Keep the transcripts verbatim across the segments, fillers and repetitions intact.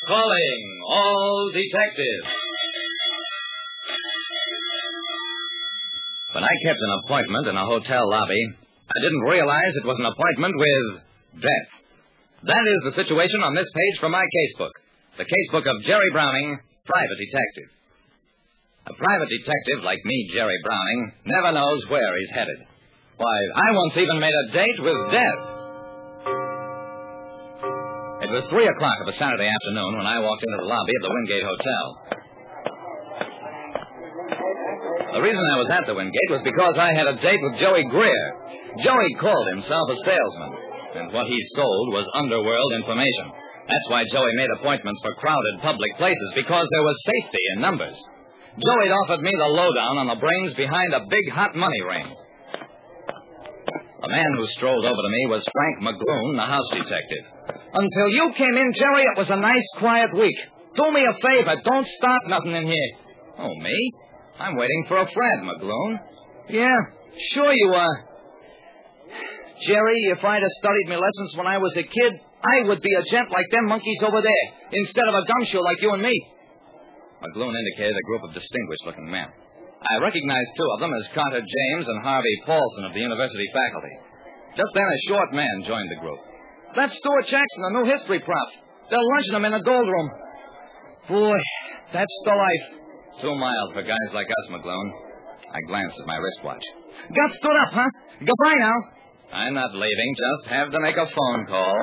Calling all detectives. When I kept an appointment in a hotel lobby, I didn't realize it was an appointment with death. That is the situation on this page from my casebook. The casebook of Jerry Browning, private detective. A private detective like me, Jerry Browning, never knows where he's headed. Why, I once even made a date with death. It was three o'clock of a Saturday afternoon when I walked into the lobby of the Wingate Hotel. The reason I was at the Wingate was because I had a date with Joey Greer. Joey called himself a salesman, and what he sold was underworld information. That's why Joey made appointments for crowded public places, because there was safety in numbers. Joey offered me the lowdown on the brains behind a big hot money ring. The man who strolled over to me was Frank McGloon, the house detective. Until you came in, Jerry, it was a nice, quiet week. Do me a favor. Don't start nothing in here. Oh, me? I'm waiting for a friend, McGloon. Yeah, sure you are. Jerry, if I'd have studied my lessons when I was a kid, I would be a gent like them monkeys over there, instead of a gumshoe like you and me. McGloon indicated a group of distinguished-looking men. I recognized two of them as Carter James and Harvey Paulson of the university faculty. Just then, a short man joined the group. That's Stuart Jackson, the new history prof. They're lunching him in the gold room. Boy, that's the life. Too mild for guys like us, McGloon. I glanced at my wristwatch. Got stood up, huh? Goodbye now. I'm not leaving. Just have to make a phone call.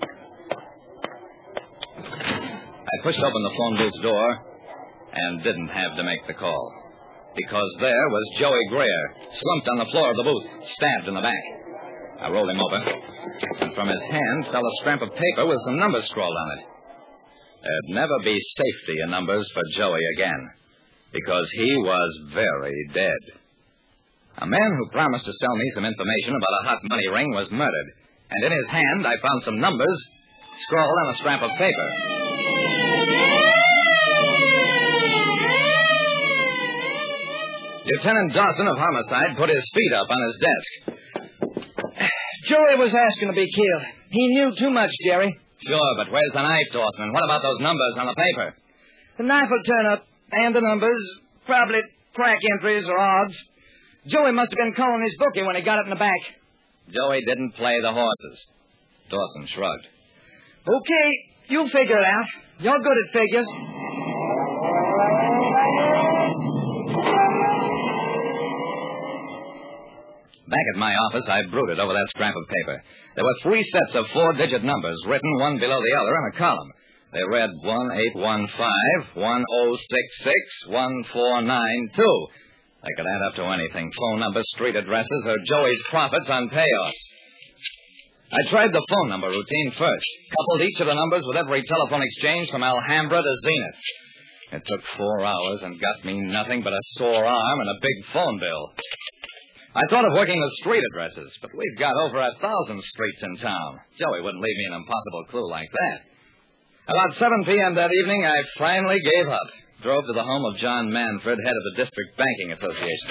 I pushed open the phone booth door and didn't have to make the call. Because there was Joey Greer, slumped on the floor of the booth, stabbed in the back. I rolled him over, and from his hand fell a scrap of paper with some numbers scrawled on it. There'd never be safety in numbers for Joey again, because he was very dead. A man who promised to sell me some information about a hot money ring was murdered, and in his hand I found some numbers scrawled on a scrap of paper. Lieutenant Dawson of Homicide put his feet up on his desk. Joey was asking to be killed. He knew too much, Jerry. Sure, but where's the knife, Dawson? And what about those numbers on the paper? The knife will turn up, and the numbers, probably crack entries or odds. Joey must have been calling his bookie when he got it in the back. Joey didn't play the horses. Dawson shrugged. Okay, you'll figure it out. You're good at figures. Back at my office, I brooded over that scrap of paper. There were three sets of four-digit numbers written one below the other in a column. They read one eight one five, one oh six six, one four nine two. They could add up to anything, phone numbers, street addresses, or Joey's profits on payoffs. I tried the phone number routine first, coupled each of the numbers with every telephone exchange from Alhambra to Zenith. It took four hours and got me nothing but a sore arm and a big phone bill. I thought of working with street addresses, but we've got over a thousand streets in town. Joey wouldn't leave me an impossible clue like that. About seven p.m. that evening, I finally gave up. Drove to the home of John Manfred, head of the District Banking Association.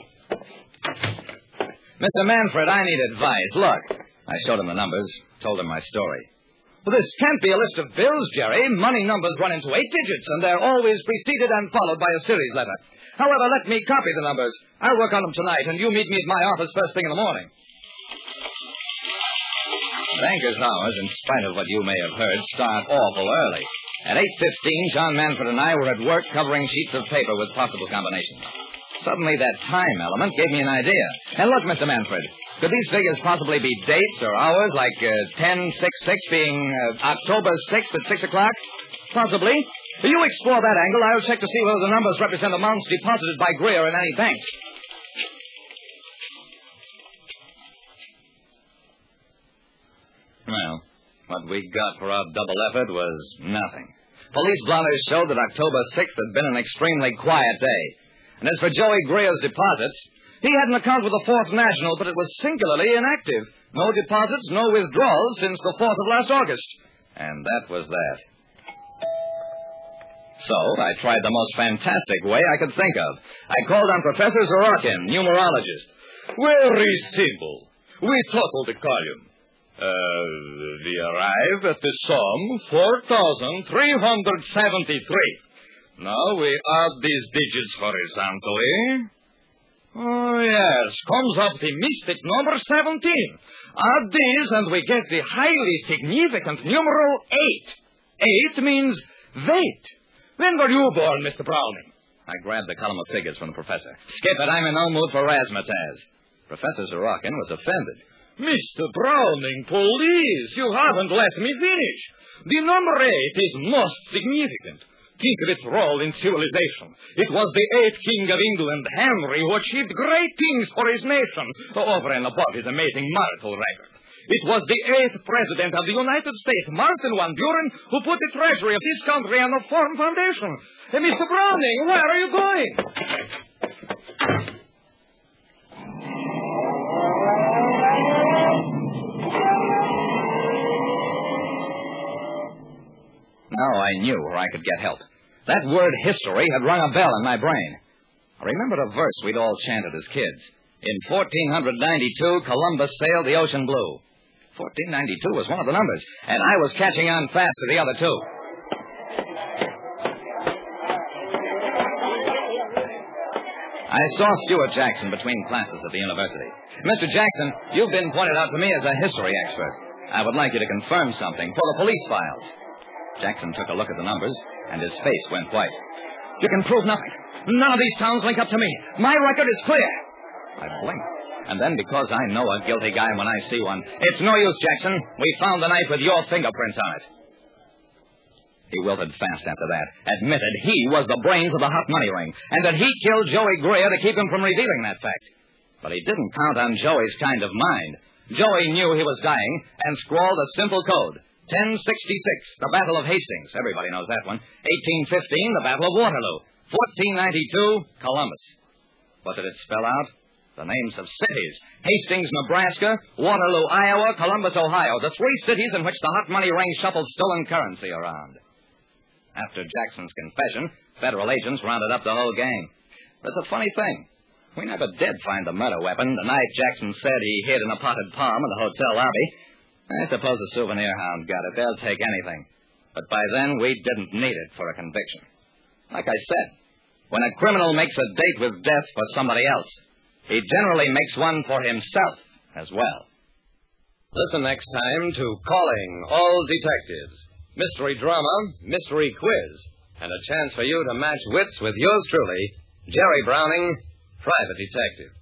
Mister Manfred, I need advice. Look. I showed him the numbers, told him my story. Well, this can't be a list of bills, Jerry. Money numbers run into eight digits, and they're always preceded and followed by a series letter. However, let me copy the numbers. I'll work on them tonight, and you meet me at my office first thing in the morning. Banker's hours, in spite of what you may have heard, start awful early. At eight fifteen, John Manfred and I were at work covering sheets of paper with possible combinations. Suddenly, that time element gave me an idea. And look, Mister Manfred, could these figures possibly be dates or hours, like uh, ten six six being uh, October sixth at six o'clock? Possibly. You explore that angle. I'll check to see whether the numbers represent amounts deposited by Greer in any banks. Well, what we got for our double effort was nothing. Police blotters showed that October sixth had been an extremely quiet day. And as for Joey Greer's deposits, he had an account with the Fourth National, but it was singularly inactive. No deposits, no withdrawals since the fourth of last August. And that was that. So I tried the most fantastic way I could think of. I called on Professor Sorokin, numerologist. Very simple. We totally the column. Uh, we arrive at the sum four thousand three hundred seventy-three. Now we add these digits horizontally. Oh, yes, comes up the mystic number seventeen. Add these and we get the highly significant numeral eight. Eight means wait. When were you born, Mister Browning? I grabbed the column of figures from the professor. Skip it, I'm in no mood for razzmatazz. Professor Sorokin was offended. Mister Browning, please, you haven't let me finish. The number eight is most significant. Think of its role in civilization. It was the eighth king of England, Henry, who achieved great things for his nation, over and above his amazing marital record. It was the eighth president of the United States, Martin Van Buren, who put the treasury of this country on a firm foundation. Hey, Mister Browning, where are you going? Now I knew where I could get help. That word history had rung a bell in my brain. I remembered a verse we'd all chanted as kids. In fourteen ninety-two, Columbus sailed the ocean blue. fourteen ninety-two was one of the numbers, and I was catching on fast to the other two. I saw Stuart Jackson between classes at the university. Mister Jackson, you've been pointed out to me as a history expert. I would like you to confirm something for the police files. Jackson took a look at the numbers, and his face went white. You can prove nothing. None of these towns link up to me. My record is clear. I blinked. And then, because I know a guilty guy when I see one, it's no use, Jackson. We found the knife with your fingerprints on it. He wilted fast after that, admitted he was the brains of the hot money ring, and that he killed Joey Greer to keep him from revealing that fact. But he didn't count on Joey's kind of mind. Joey knew he was dying and scrawled a simple code. ten sixty-six, the Battle of Hastings. Everybody knows that one. eighteen fifteen, the Battle of Waterloo. fourteen ninety-two, Columbus. What did it spell out? The names of cities. Hastings, Nebraska, Waterloo, Iowa, Columbus, Ohio. The three cities in which the hot money ring shuffled stolen currency around. After Jackson's confession, federal agents rounded up the whole gang. But it's a funny thing. We never did find the murder weapon the night Jackson said he hid in a potted palm in the hotel lobby. I suppose the souvenir hound got it. They'll take anything. But by then, we didn't need it for a conviction. Like I said, when a criminal makes a date with death for somebody else, he generally makes one for himself as well. Listen next time to Calling All Detectives. Mystery drama, mystery quiz, and a chance for you to match wits with yours truly, Jerry Browning, Private Detective.